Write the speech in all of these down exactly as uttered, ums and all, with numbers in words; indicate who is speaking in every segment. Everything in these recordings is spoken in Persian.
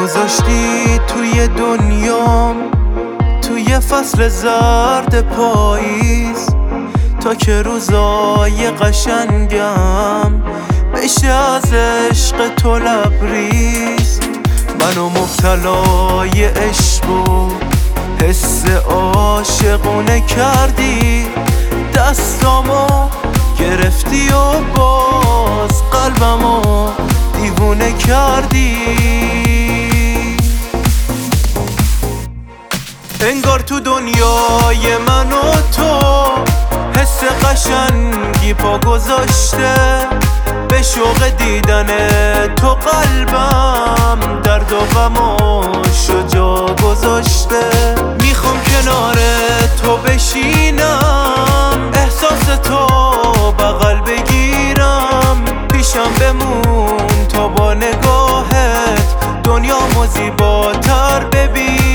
Speaker 1: گذاشتی توی دنیام، توی فصل زرد پاییز، تا که روزای قشنگم بشه از عشق تو لبریز. منو مبتلای عشق و حس عاشقونه کردی، دستامو گرفتی و باز قلبمو دیوونه کردی. انگار تو دنیای من و تو حس قشنگی پا گذاشته، به شوق دیدن تو قلبم درد و غماشو جا گذاشته. میخوام کنار تو بشینم، احساس تو بغل بگیرم، پیشم بمون تا با نگاهت دنیامو زیباتر ببینم.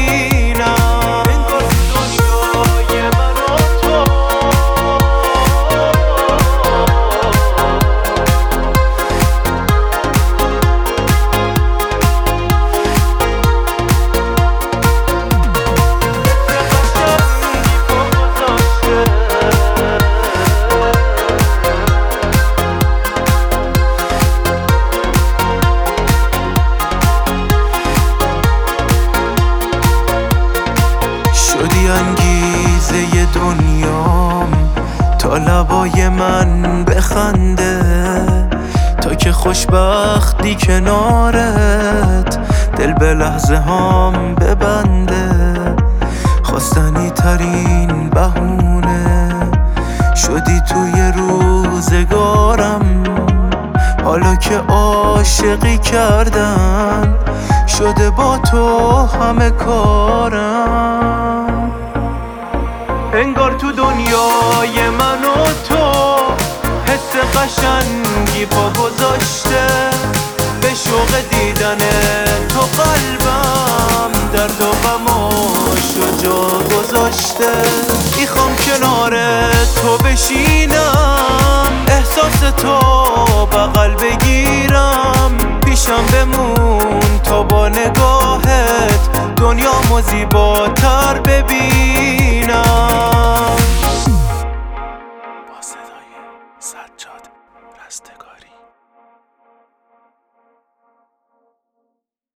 Speaker 1: شدی انگیزه دنیام، تا لبای من بخنده، تا که خوشبختی کنارت دل به لحظه هام ببنده. خواستنی ترین بهونه شدی توی روزگارم، حالا که عاشقی کردن شده با تو همه کارم. انگار تو دنیای من و تو حس قشنگی پا گذاشته، به شوق دیدن تو قلبم درد و غماشو جا گذاشته. میخوام کنار تو بشینم، احساس تو بغل بگیرم، پیشم بمون